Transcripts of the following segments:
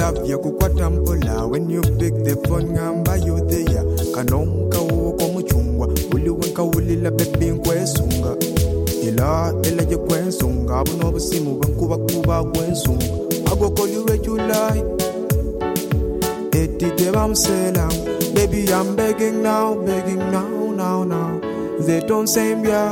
love ya kukwata mpola. When you pick the phone ngamba you there. Kanonka uko muchungwa. Uli wenka uli la baby nkwesunga. Ila je kwensunga. Abuno busimu wenkuba kuba kwensunga. I go call you regular. Etite bamsela. Baby I'm begging now, now. They don't say yeah.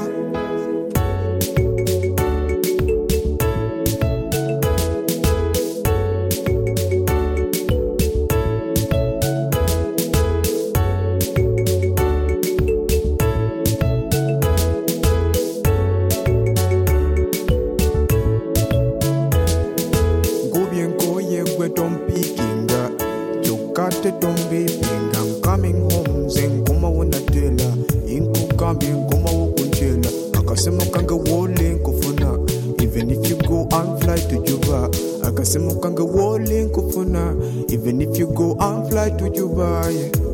Don't be ping, I'm coming home. Zeng kuma wuna tela, inku kambi kuma wukunchela. Akasemo kanga wole kufuna. Even if you go and fly to Juba, akasemo kanga wole kufuna. Even if you go and fly to Juba, yeah.